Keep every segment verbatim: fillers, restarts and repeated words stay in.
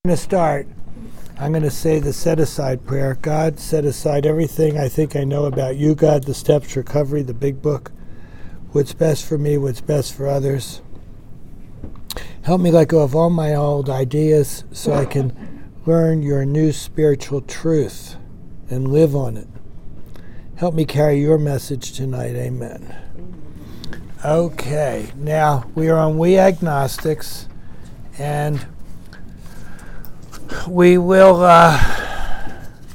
going to start. I'm going to say the set-aside prayer. God, set aside everything I think I know about you, God, the Steps Recovery, the big book, what's best for me, what's best for others. Help me let go of all my old ideas so I can learn your new spiritual truth and live on it. Help me carry your message tonight. Amen. Okay, now we are on We Agnostics, and we will, uh,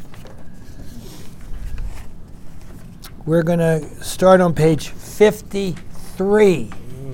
we're going to start on page fifty-three.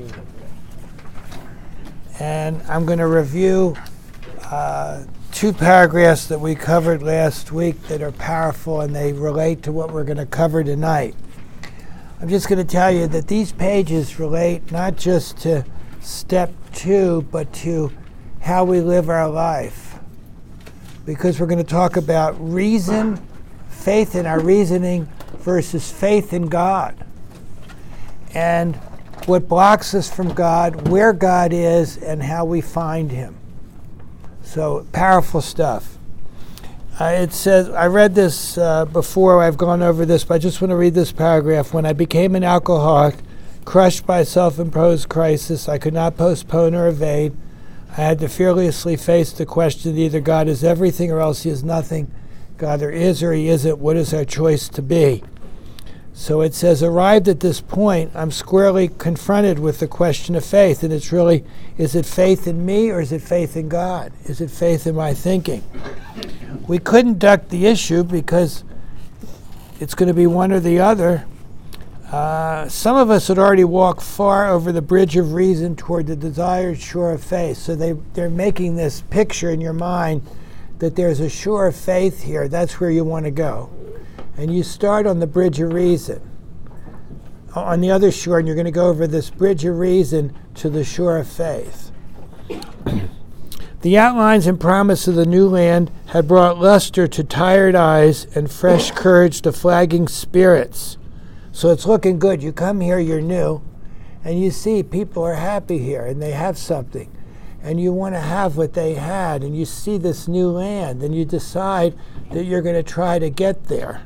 And I'm going to review uh, two paragraphs that we covered last week that are powerful, and they relate to what we're going to cover tonight. I'm just going to tell you that these pages relate not just to step two, but to how we live our life. Because we're going to talk about reason, faith in our reasoning versus faith in God. And what blocks us from God, where God is, and how we find him. So, powerful stuff. Uh, it says, I read this uh, before, I've gone over this, but I just want to read this paragraph. When I became an alcoholic, crushed by self-imposed crisis, I could not postpone or evade. I had to fearlessly face the question that either God is everything or else he is nothing. God either is or he isn't. What is our choice to be? So it says, arrived at this point, I'm squarely confronted with the question of faith. And it's really, is it faith in me or is it faith in God? Is it faith in my thinking? We couldn't duck the issue because it's going to be one or the other. Uh, some of us had already walked far over the bridge of reason toward the desired shore of faith. So they, they're making this picture in your mind that there's a shore of faith here. That's where you want to go. And you start on the bridge of reason. On the other shore, and you're going to go over this bridge of reason to the shore of faith. The outlines and promise of the new land had brought luster to tired eyes and fresh courage to flagging spirits. So it's looking good. You come here, you're new, and you see people are happy here, and they have something. And you want to have what they had, and you see this new land, and you decide that you're going to try to get there.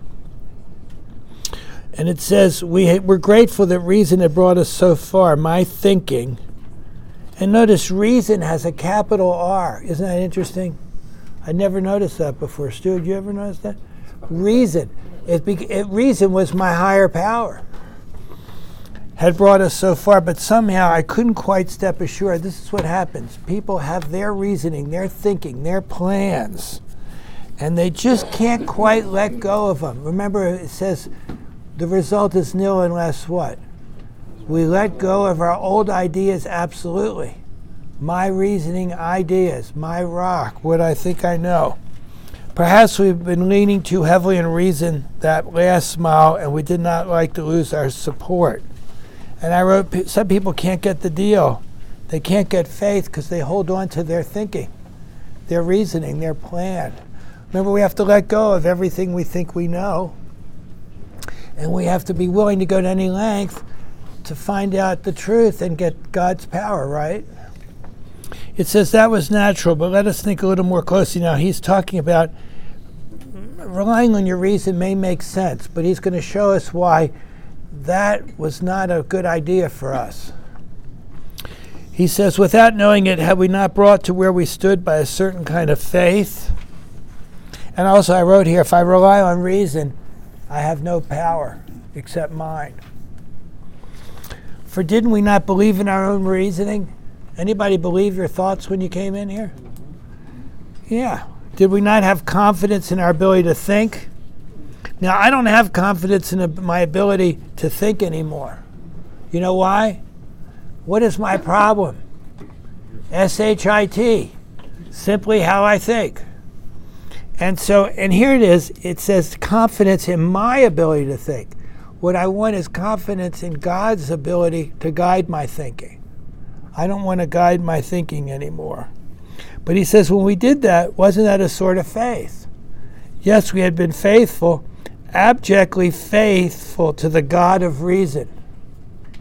And it says, we, we're grateful that reason had brought us so far, my thinking. And notice reason has a capital R. Isn't that interesting? I never noticed that before. Stu, did you ever notice that? Reason. It, be, it reason was my higher power. Had brought us so far, but somehow I couldn't quite step ashore. This is what happens. People have their reasoning, their thinking, their plans, and they just can't quite let go of them. Remember, it says the result is nil unless what? We let go of our old ideas, absolutely. My reasoning ideas, my rock, what I think I know. Perhaps we've been leaning too heavily in reason that last mile, and we did not like to lose our support. And I wrote, some people can't get the deal. They can't get faith because they hold on to their thinking, their reasoning, their plan. Remember, we have to let go of everything we think we know. And we have to be willing to go to any length to find out the truth and get God's power, right? It says that was natural, but let us think a little more closely now. He's talking about relying on your reason may make sense, but he's going to show us why that was not a good idea for us. He says, without knowing it, had we not brought to where we stood by a certain kind of faith? And also I wrote here, if I rely on reason, I have no power except mine. For didn't we not believe in our own reasoning? Anybody believe your thoughts when you came in here? Yeah. Did we not have confidence in our ability to think? Now, I don't have confidence in a, my ability to think anymore. You know why? What is my problem? S H I T. Simply how I think. And so, and here it is. It says confidence in my ability to think. What I want is confidence in God's ability to guide my thinking. I don't want to guide my thinking anymore. But he says, when we did that, wasn't that a sort of faith? Yes, we had been faithful, abjectly faithful to the God of reason.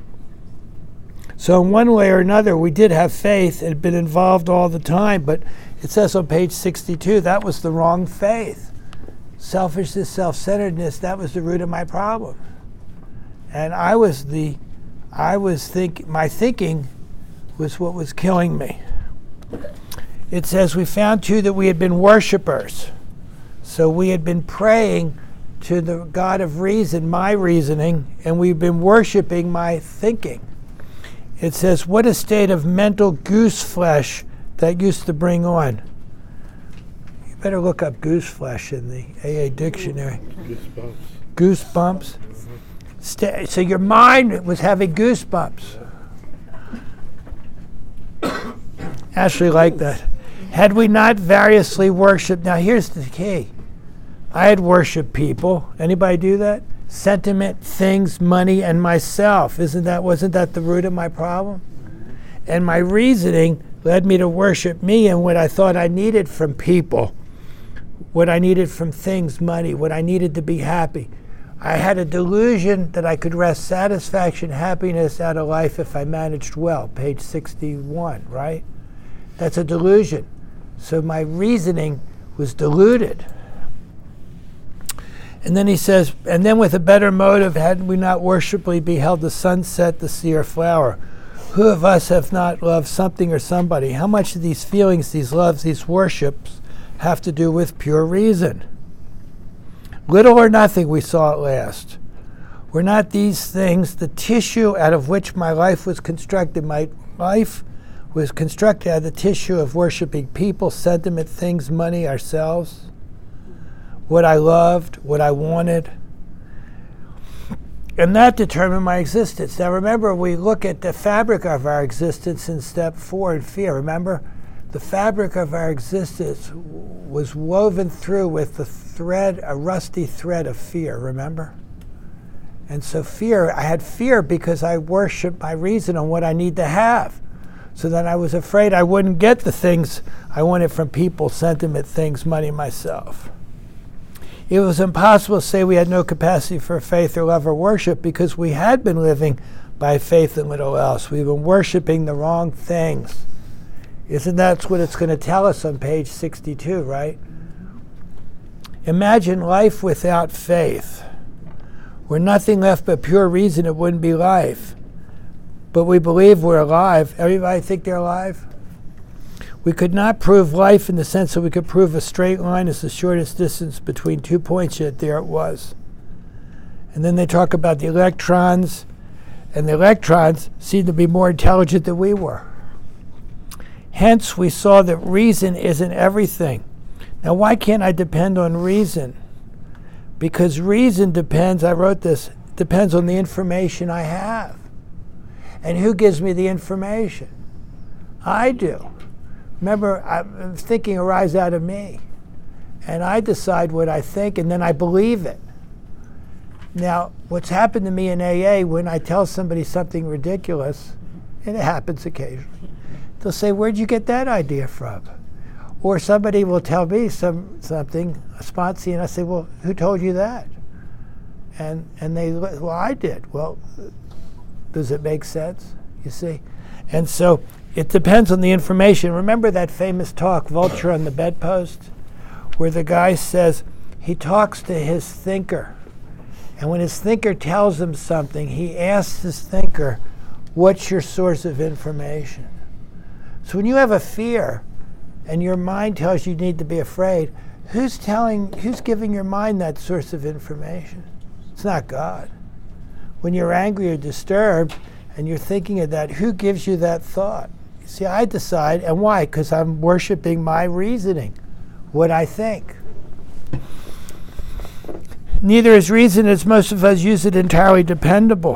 So in one way or another, we did have faith. It had been involved all the time, but It says on page sixty-two, that was the wrong faith. Selfishness, self-centeredness, that was the root of my problem. And I was the, I was think, my thinking was what was killing me. It says we found too that we had been worshipers. So we had been praying to the God of reason, my reasoning, and we've been worshiping my thinking. It says, what a state of mental goose flesh that used to bring on. You better look up goose flesh in the A A dictionary. Goosebumps. Goosebumps. Mm-hmm. Sta- so your mind was having goosebumps. Ashley liked that. Had we not variously worshipped, now here's the key. I had worshiped people. Anybody do that? Sentiment, things, money, and myself. Isn't that, wasn't that the root of my problem? And my reasoning led me to worship me and what I thought I needed from people, what I needed from things, money, what I needed to be happy. I had a delusion that I could wrest satisfaction, happiness out of life if I managed well, page sixty-one, right? That's a delusion. So my reasoning was deluded. And then he says, and then with a better motive, had we not worshipfully beheld the sunset, the sea, or flower? Who of us have not loved something or somebody? How much of these feelings, these loves, these worships have to do with pure reason? Little or nothing, we saw at last. Were not these things the tissue out of which my life was constructed? My life was constructed out of the tissue of worshiping people, sentiment, things, money, ourselves. What I loved, what I wanted. And that determined my existence. Now remember, we look at the fabric of our existence in step four in fear. Remember, the fabric of our existence was woven through with the thread, a rusty thread of fear, remember? And so fear, I had fear because I worshiped my reason on what I need to have. So then I was afraid I wouldn't get the things I wanted from people, sentiment, things, money, myself. It was impossible to say we had no capacity for faith or love or worship because we had been living by faith and little else. We've been worshiping the wrong things. Isn't that what it's going to tell us on page sixty-two, right? Imagine life without faith. Were nothing left but pure reason, it wouldn't be life. But we believe we're alive. Everybody think they're alive? We could not prove life in the sense that we could prove a straight line is the shortest distance between two points, yet there it was. And then they talk about the electrons, and the electrons seem to be more intelligent than we were. Hence, we saw that reason isn't everything. Now, why can't I depend on reason? Because reason depends, I wrote this, depends on the information I have. And who gives me the information? I do. Remember, I'm thinking arises out of me. And I decide what I think, and then I believe it. Now, what's happened to me in A A, when I tell somebody something ridiculous, and it happens occasionally, they'll say, where'd you get that idea from? Or somebody will tell me some something, a sponsee, and I say, well, who told you that? And and they, well, I did. Well, does it make sense? You see? And so it depends on the information. Remember that famous talk, Vulture on the Bedpost, where the guy says he talks to his thinker. And when his thinker tells him something, he asks his thinker, what's your source of information? So when you have a fear and your mind tells you you need to be afraid, who's telling, who's giving your mind that source of information? It's not God. When you're angry or disturbed and you're thinking of that, who gives you that thought? You see, I decide, and why? Because I'm worshiping my reasoning, what I think. Neither is reason, as most of us use it, entirely dependable.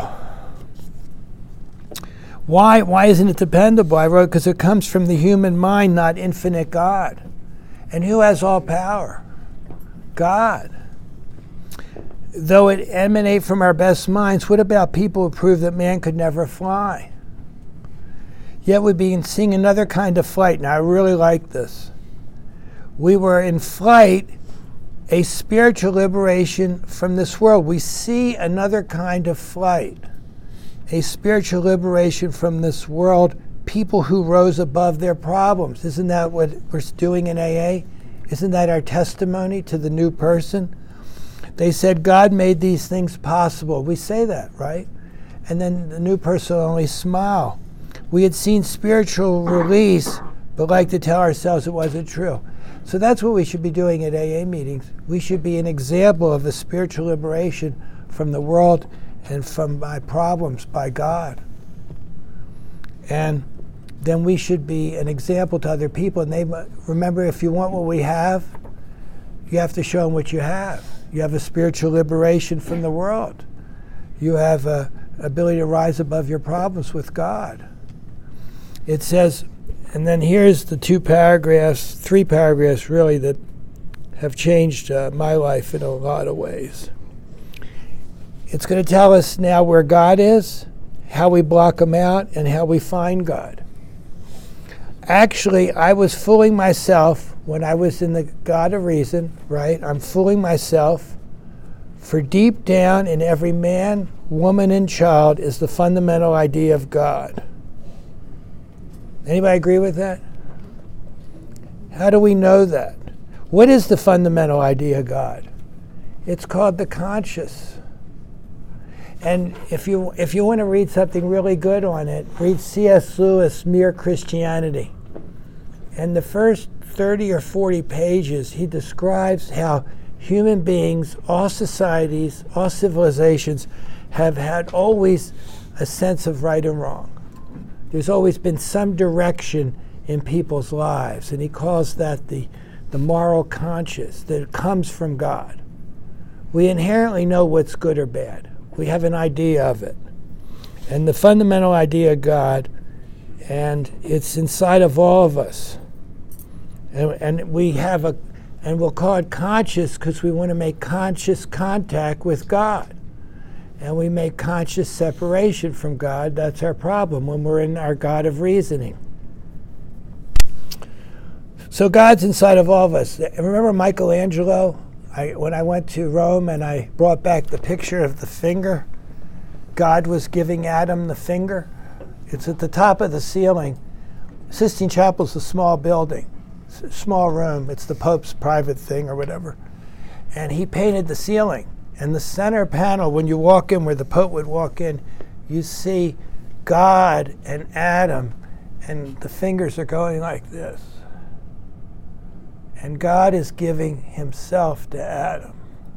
Why? Why isn't it dependable? I wrote, because it comes from the human mind, not infinite God. And who has all power? God. Though it emanate from our best minds, what about people who prove that man could never fly? Yet we've been seeing another kind of flight. Now, I really like this. We were in flight, a spiritual liberation from this world. We see another kind of flight, a spiritual liberation from this world people who rose above their problems. Isn't that what we're doing in A A? Isn't that our testimony to the new person? They said, God made these things possible. We say that, right? And then the new person will only smile. We had seen spiritual release, but like to tell ourselves it wasn't true. So that's what we should be doing at A A meetings. We should be an example of a spiritual liberation from the world and from my problems by God. And then we should be an example to other people. And they remember, if you want what we have, you have to show them what you have. You have a spiritual liberation from the world. You have a ability to rise above your problems with God. It says, and then here's the two paragraphs, three paragraphs really, that have changed uh, my life in a lot of ways. It's going to tell us now where God is, how we block him out, and how we find God. Actually, I was fooling myself when I was in the God of Reason, right? I'm fooling myself, for deep down in every man, woman, and child is the fundamental idea of God. Anybody agree with that? How do we know that? What is the fundamental idea of God? It's called the conscious. And if you if you want to read something really good on it, read C S Lewis' Mere Christianity. And the first thirty or forty pages, he describes how human beings, all societies, all civilizations, have had always a sense of right and wrong. There's always been some direction in people's lives, and he calls that the, the moral conscience that comes from God. We inherently know what's good or bad. We have an idea of it. And the fundamental idea of God, and it's inside of all of us. And, and we have a, and we'll call it conscious because we want to make conscious contact with God. And we make conscious separation from God. That's our problem when we're in our God of reasoning. So God's inside of all of us. Remember Michelangelo? I, when I went to Rome and I brought back the picture of the finger, God was giving Adam the finger. It's at the top of the ceiling. Sistine Chapel's a small building, it's a small room. It's the Pope's private thing or whatever. And he painted the ceiling. And the center panel, when you walk in, where the Pope would walk in, you see God and Adam, and the fingers are going like this. And God is giving himself to Adam.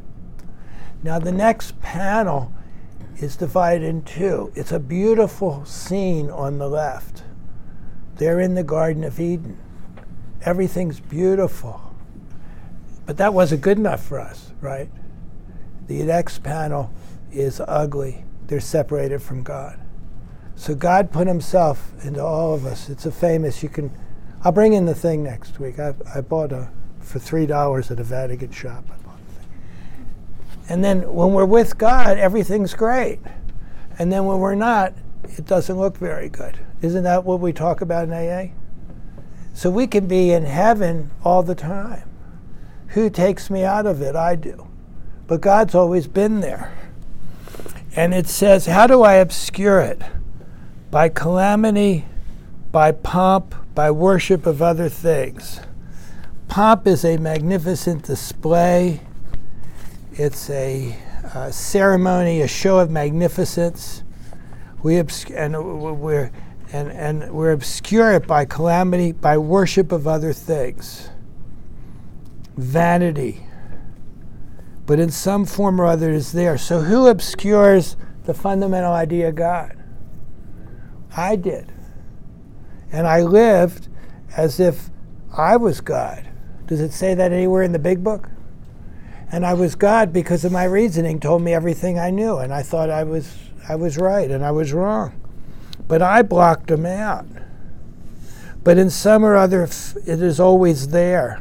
Now the next panel is divided in two. It's a beautiful scene on the left. They're in the Garden of Eden. Everything's beautiful. But that wasn't good enough for us, right? The next panel is ugly. They're separated from God. So God put himself into all of us. It's a famous, you can, I'll bring in the thing next week. I, I bought a, for three dollars at a Vatican shop. I bought the thing. And then when we're with God, everything's great. And then when we're not, it doesn't look very good. Isn't that what we talk about in A A? So we can be in heaven all the time. Who takes me out of it? I do. But God's always been there. And it says, how do I obscure it? By calamity, by pomp, by worship of other things. Pomp is a magnificent display. It's a uh, ceremony, a show of magnificence. We obs- and we're and, and we're obscure it by calamity, by worship of other things. Vanity. But in some form or other it is there. So who obscures the fundamental idea of God? I did. And I lived as if I was God. Does it say that anywhere in the big book? And I was God because of my reasoning told me everything I knew, and I thought I was I was right and I was wrong. But I blocked him out. But in some or other, it is always there.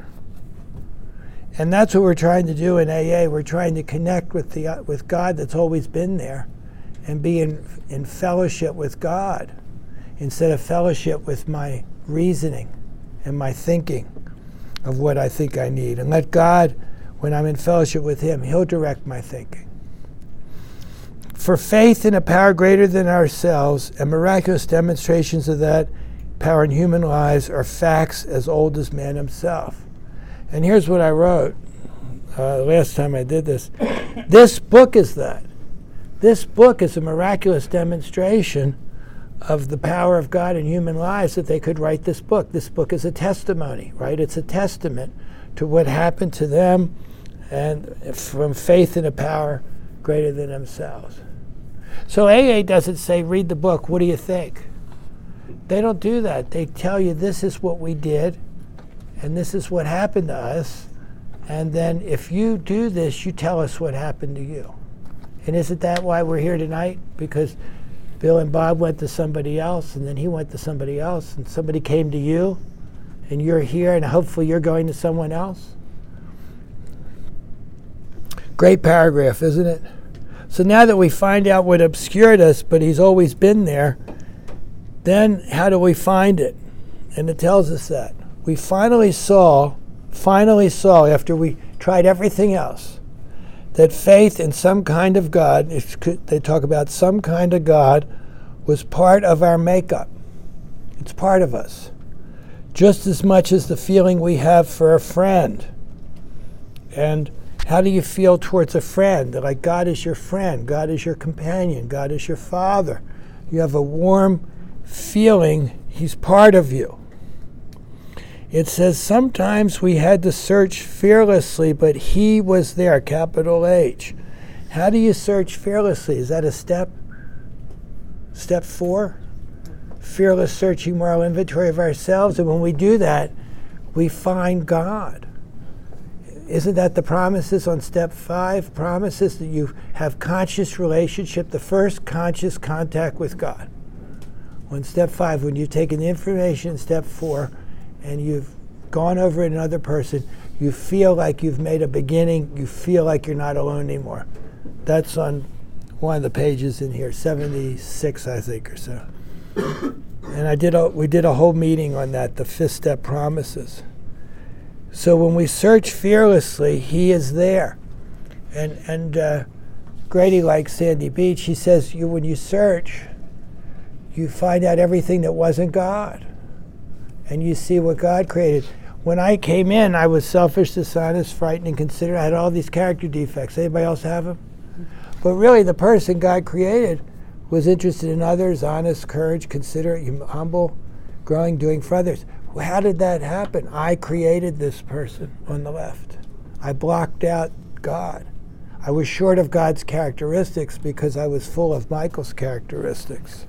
And that's what we're trying to do in A A. We're trying to connect with the uh, with God that's always been there and be in, in fellowship with God instead of fellowship with my reasoning and my thinking of what I think I need. And let God, when I'm in fellowship with him, he'll direct my thinking. For faith in a power greater than ourselves and miraculous demonstrations of that power in human lives are facts as old as man himself. And here's what I wrote uh, last time I did this. This book is that. This book is a miraculous demonstration of the power of God in human lives that they could write this book. This book is a testimony, right? It's a testament to what happened to them and from faith in a power greater than themselves. So A A doesn't say, read the book, what do you think? They don't do that. They tell you this is what we did and this is what happened to us. And then if you do this, you tell us what happened to you. And isn't that why we're here tonight? Because Bill and Bob went to somebody else, and then he went to somebody else, and somebody came to you, and you're here, and hopefully you're going to someone else. Great paragraph, isn't it? So now that we find out what obscured us, but he's always been there, then how do we find it? And it tells us that. We finally saw, finally saw, after we tried everything else, that faith in some kind of God, if they talk about some kind of God, was part of our makeup. It's part of us. Just as much as the feeling we have for a friend. And how do you feel towards a friend? Like God is your friend, God is your companion, God is your father. You have a warm feeling he's part of you. It says, sometimes we had to search fearlessly, but he was there, capital H. How do you search fearlessly? Is that a step? Step four? Fearless searching moral inventory of ourselves. And when we do that, we find God. Isn't that the promises on step five? Promises that you have conscious relationship, the first conscious contact with God. On step five, when you've taken the information in step four, and you've gone over it another person, you feel like you've made a beginning, you feel like you're not alone anymore. That's on one of the pages in here, seventy-six, I think, or so. And I did a, we did a whole meeting on that, the fifth step promises. So when we search fearlessly, he is there. And and uh, Grady likes Sandy Beach. He says, you when you search, you find out everything that wasn't God. And you see what God created. When I came in, I was selfish, dishonest, frightened, and considerate. I had all these character defects. Anybody else have them? But really, the person God created was interested in others, honest, courage, considerate, humble, growing, doing for others. Well, how did that happen? I created this person on the left. I blocked out God. I was short of God's characteristics because I was full of Michael's characteristics.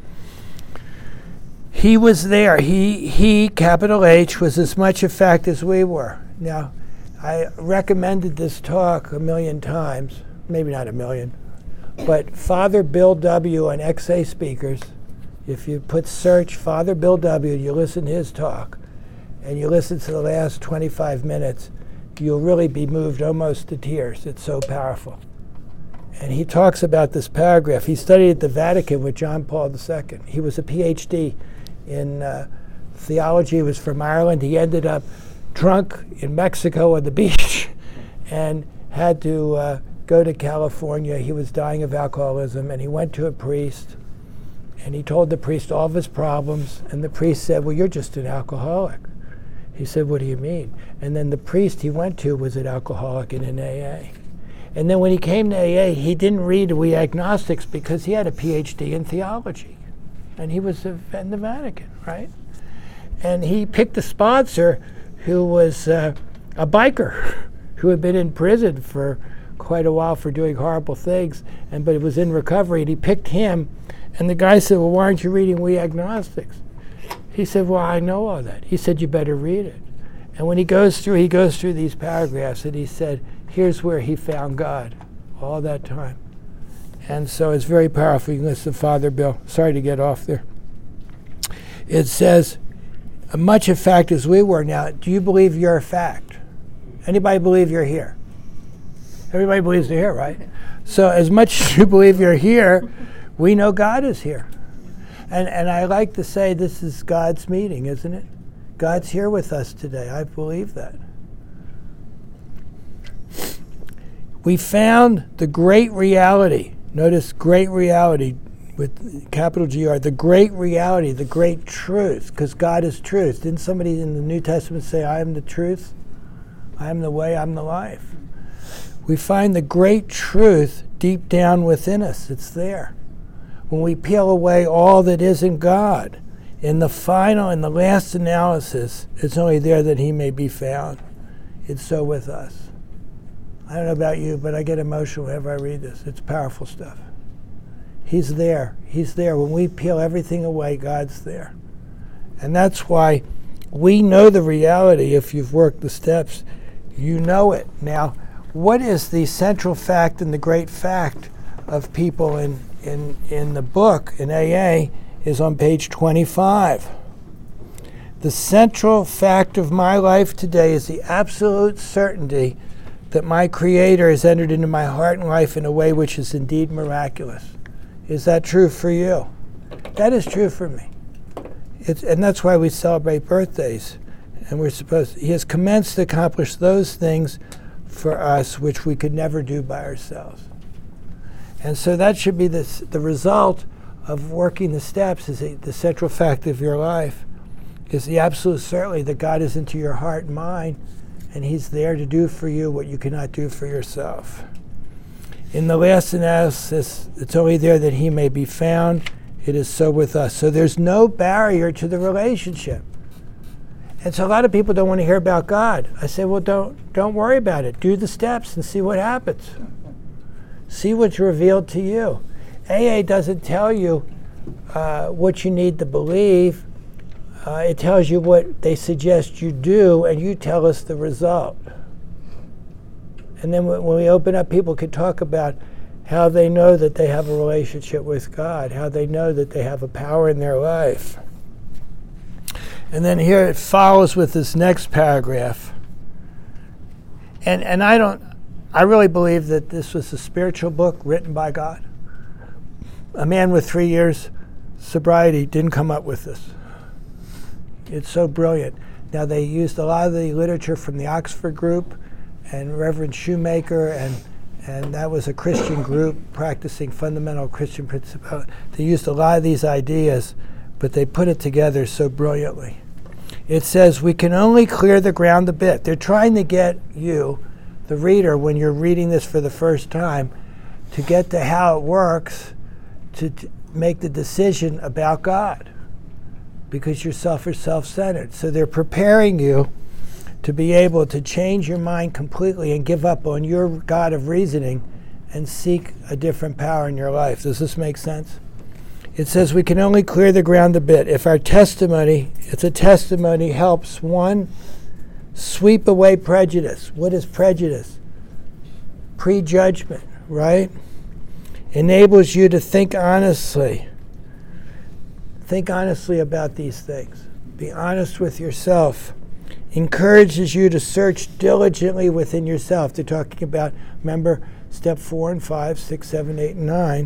He was there. He, he, capital H, was as much a fact as we were. Now, I recommended this talk a million times, maybe not a million, but Father Bill W. on X A Speakers, if you put search Father Bill W., you listen to his talk, and you listen to the last twenty-five minutes, you'll really be moved almost to tears. It's so powerful. And he talks about this paragraph. He studied at the Vatican with John Paul the Second. He was a P H D in uh, theology. He was from Ireland. He ended up drunk in Mexico on the beach and had to uh, go to California. He was dying of alcoholism, and he went to a priest, and he told the priest all of his problems, and the priest said, well, you're just an alcoholic. He said, what do you mean? And then the priest he went to was an alcoholic and in A A. And then when he came to A A, he didn't read We Agnostics because he had a P H D in theology. And he was in the Vatican, right? And he picked a sponsor who was uh, a biker who had been in prison for quite a while for doing horrible things, and but he was in recovery, and he picked him. And the guy said, well, why aren't you reading We Agnostics? He said, well, I know all that. He said, you better read it. And when he goes through, he goes through these paragraphs, and he said, here's where he found God all that time. And so it's very powerful. You can listen to Father Bill. Sorry to get off there. It says, much a fact as we were. Now, do you believe you're a fact? Anybody believe you're here? Everybody believes they're here, right? So as much as you believe you're here, we know God is here. And and I like to say this is God's meeting, isn't it? God's here with us today. I believe that. We found the great reality. Notice great reality. with capital G R, the great reality, the great truth, because God is truth. Didn't somebody in the New Testament say, I am the truth? I am the way, I'm the life. We find the great truth deep down within us. It's there. When we peel away all that isn't God, in the final and the last analysis, it's only there that he may be found. It's so with us. I don't know about you, but I get emotional whenever I read this. It's powerful stuff. He's there. He's there. When we peel everything away, God's there. And that's why we know the reality. If you've worked the steps, you know it. Now, what is the central fact and the great fact of people in, in, in the book, in A A, is on page twenty-five. The central fact of my life today is the absolute certainty that my Creator has entered into my heart and life in a way which is indeed miraculous. Is that true for you? That is true for me. It's, and that's why we celebrate birthdays. And we're supposed to, he has commenced to accomplish those things for us which we could never do by ourselves. And so that should be the, the result of working the steps, is a, the central fact of your life, is the absolute certainty that God is into your heart and mind, and he's there to do for you what you cannot do for yourself. In the last analysis, it's only there that he may be found. It is so with us. So there's no barrier to the relationship. And so a lot of people don't want to hear about God. I say, well, don't don't worry about it. Do the steps and see what happens. See what's revealed to you. A A doesn't tell you uh, what you need to believe. Uh, it tells you what they suggest you do, and you tell us the result. And then when we open up, people can talk about how they know that they have a relationship with God, how they know that they have a power in their life. And then here it follows with this next paragraph. And and I don't, I really believe that this was a spiritual book written by God. A man with three years sobriety didn't come up with this. It's so brilliant. Now, they used a lot of the literature from the Oxford group and Reverend Shoemaker, and and that was a Christian group practicing fundamental Christian principles. They used a lot of these ideas, but they put it together so brilliantly. It says, we can only clear the ground a bit. They're trying to get you, the reader, when you're reading this for the first time, to get to how it works, to t- make the decision about God, because yourself are self-centered. So they're preparing you to be able to change your mind completely and give up on your God of reasoning and seek a different power in your life. Does this make sense? It says we can only clear the ground a bit if our testimony, if the testimony helps, one, sweep away prejudice. What is prejudice? Prejudgment, right? Enables you to think honestly. Think honestly about these things. Be honest with yourself. Encourages you to search diligently within yourself. They're talking about, remember, step four and five, six, seven, eight, and nine.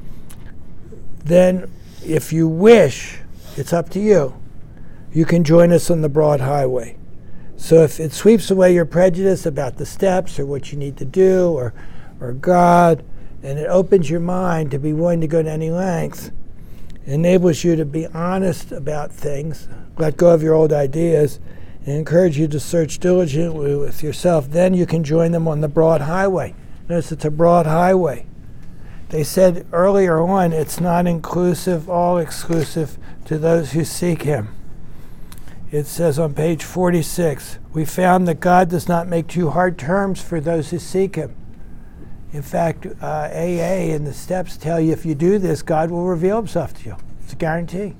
Then, if you wish, it's up to you. You can join us on the broad highway. So if it sweeps away your prejudice about the steps or what you need to do or, or God, and it opens your mind to be willing to go to any length, enables you to be honest about things, let go of your old ideas, and encourage you to search diligently with yourself, then you can join them on the broad highway. Notice it's a broad highway. They said earlier on, it's not inclusive, all exclusive to those who seek him. It says on page forty-six, we found that God does not make too hard terms for those who seek him. In fact, uh, A A and the steps tell you if you do this, God will reveal himself to you. It's a guarantee.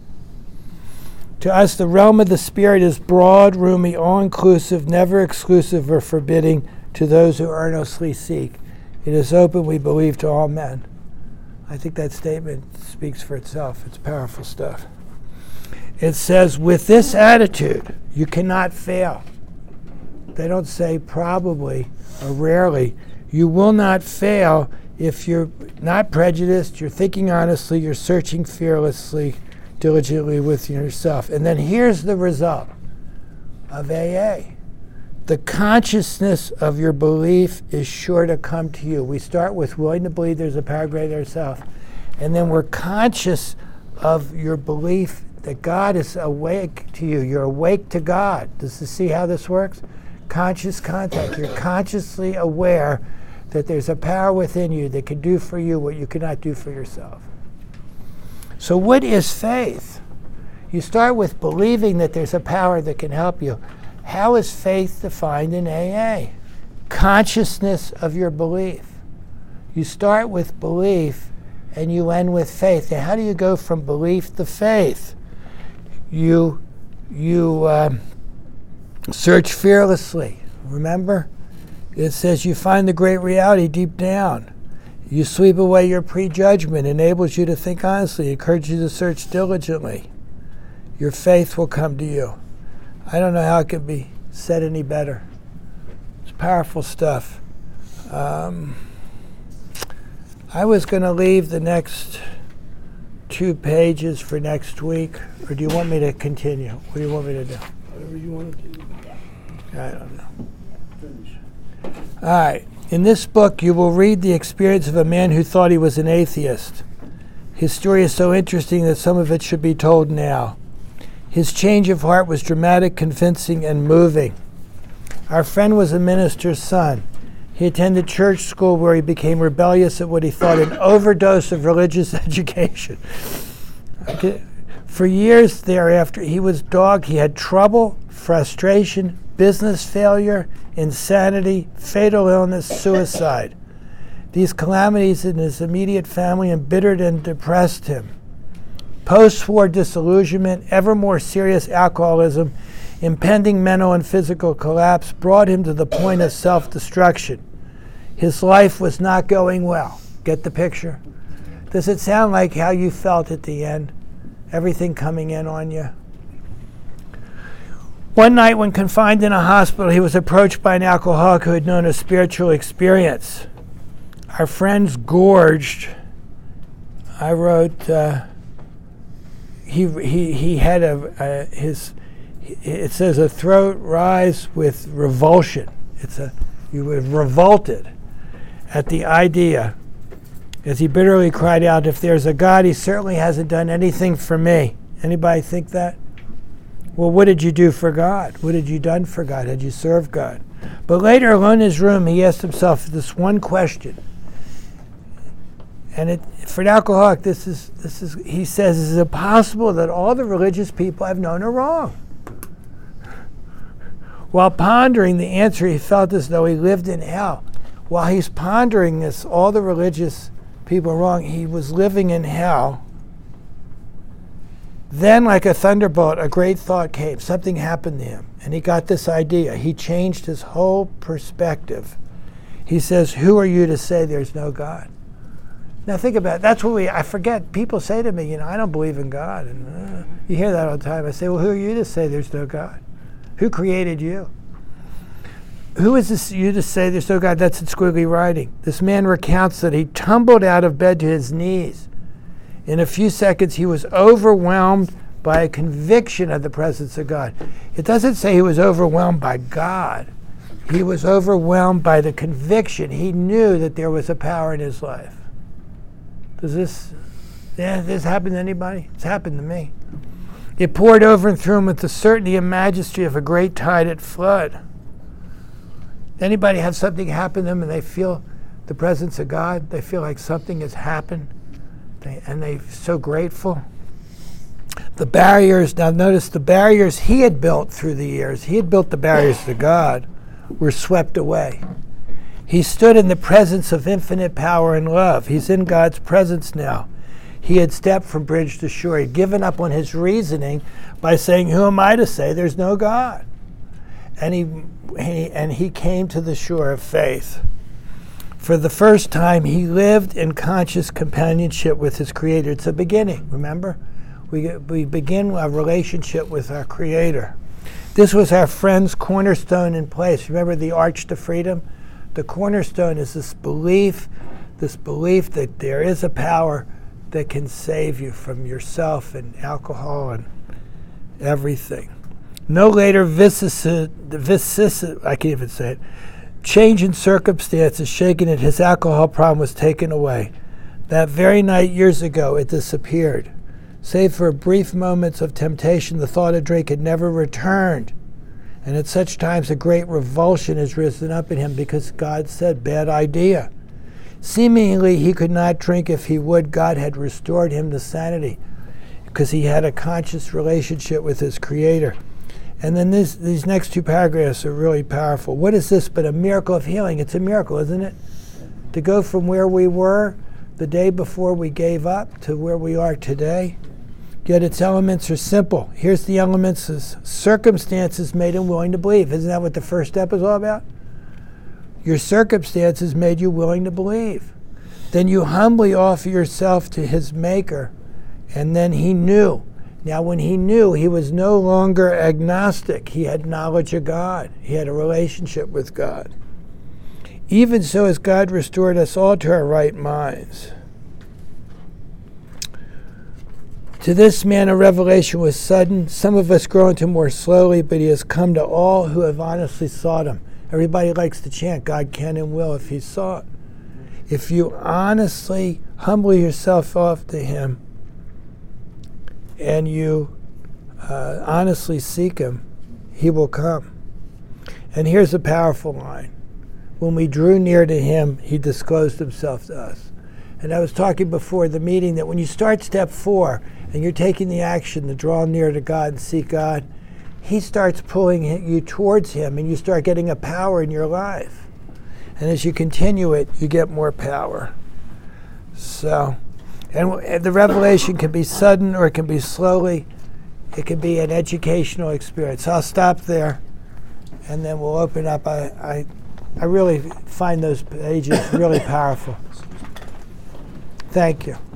To us, the realm of the Spirit is broad, roomy, all-inclusive, never exclusive or forbidding to those who earnestly seek. It is open, we believe, to all men. I think that statement speaks for itself. It's powerful stuff. It says, with this attitude, you cannot fail. They don't say probably or rarely. You will not fail if you're not prejudiced, you're thinking honestly, you're searching fearlessly, diligently with yourself. And then here's the result of A A. The consciousness of your belief is sure to come to you. We start with willing to believe there's a power greater than ourselves. And then we're conscious of your belief that God is awake to you. You're awake to God. Does this see how this works? Conscious contact. You're consciously aware that there's a power within you that can do for you what you cannot do for yourself. So what is faith? You start with believing that there's a power that can help you. How is faith defined in A A? Consciousness of your belief. You start with belief and you end with faith. Now, how do you go from belief to faith? You, you um, search fearlessly. Remember? It says you find the great reality deep down. You sweep away your prejudgment, enables you to think honestly, encourages you to search diligently. Your faith will come to you. I don't know how it can be said any better. It's powerful stuff. Um, I was going to leave the next two pages for next week, or do you want me to continue? What do you want me to do? Whatever you want to do. I don't know. Finish. All right. In this book, you will read the experience of a man who thought he was an atheist. His story is so interesting that some of it should be told now. His change of heart was dramatic, convincing, and moving. Our friend was a minister's son. He attended church school where he became rebellious at what he thought an overdose of religious education. Okay. For years thereafter, he was dogged. He had trouble, frustration, business failure, insanity, fatal illness, suicide. These calamities in his immediate family embittered and depressed him. Post-war disillusionment, ever more serious alcoholism, impending mental and physical collapse brought him to the point of self-destruction. His life was not going well. Get the picture? Does it sound like how you felt at the end? Everything coming in on you? One night when confined in a hospital, he was approached by an alcoholic who had known a spiritual experience. Our friends gorged. I wrote, uh, he, he, he had a, a, his, it says a throat rise with revulsion. It's a, you were revolted at the idea as he bitterly cried out, if there's a God, he certainly hasn't done anything for me. Anybody think that? Well, what did you do for God? What had you done for God? Had you served God? But later, alone in his room, he asked himself this one question. And it, for an alcoholic, this is, this is, he says, is it possible that all the religious people I've known are wrong? While pondering the answer, he felt as though he lived in hell. While he's pondering this, all the religious people are wrong, he was living in hell. Then, like a thunderbolt, a great thought came. Something happened to him, and he got this idea. He changed his whole perspective. He says, who are you to say there's no God? Now think about it. That's what we, I forget, people say to me, you know, I don't believe in God. And uh, you hear that all the time. I say, well, who are you to say there's no God? Who created you? Who is this you to say there's no God? That's in squiggly writing. This man recounts that he tumbled out of bed to his knees. In a few seconds, he was overwhelmed by a conviction of the presence of God. It doesn't say he was overwhelmed by God. He was overwhelmed by the conviction. He knew that there was a power in his life. Does this, yeah, this happen to anybody? It's happened to me. It poured over and through him with the certainty and majesty of a great tide at flood. Anybody have something happen to them and they feel the presence of God? They feel like something has happened, they, and they're so grateful. The barriers, now notice the barriers he had built through the years, he had built the barriers to God, were swept away. He stood in the presence of infinite power and love. He's in God's presence now. He had stepped from bridge to shore. He'd given up on his reasoning by saying, who am I to say there's no God? And he, he, and he came to the shore of faith. For the first time, he lived in conscious companionship with his Creator. It's a beginning, remember? We, we begin a relationship with our Creator. This was our friend's cornerstone in place. Remember the arch to freedom? The cornerstone is this belief, this belief that there is a power that can save you from yourself and alcohol and everything. No later vicissitude, vicissitude, I can't even say it, change in circumstances shaken it, his alcohol problem was taken away. That very night years ago, it disappeared. Save for brief moments of temptation, the thought of drink had never returned. And at such times, a great revulsion has risen up in him because God said, bad idea. Seemingly, he could not drink if he would. God had restored him to sanity because he had a conscious relationship with his Creator. And then this, these next two paragraphs are really powerful. What is this but a miracle of healing? It's a miracle, isn't it? To go from where we were the day before we gave up to where we are today. Yet its elements are simple. Here's the elements: is circumstances made him willing to believe. Isn't that what the first step is all about? Your circumstances made you willing to believe. Then you humbly offer yourself to his maker, and then he knew. Now when he knew, he was no longer agnostic. He had knowledge of God. He had a relationship with God. Even so has God restored us all to our right minds. To this man a revelation was sudden. Some of us grow into more slowly, but he has come to all who have honestly sought him. Everybody likes to chant, God can and will if he sought. If you honestly humble yourself off to him and you uh, honestly seek him, he will come. And here's a powerful line. When we drew near to him, he disclosed himself to us. And I was talking before the meeting that when you start step four and you're taking the action to draw near to God and seek God, he starts pulling you towards him and you start getting a power in your life. And as you continue it, you get more power. So, and the revelation can be sudden or it can be slowly. It can be an educational experience. I'll stop there and then we'll open up. I, I, I really find those pages really powerful. Thank you.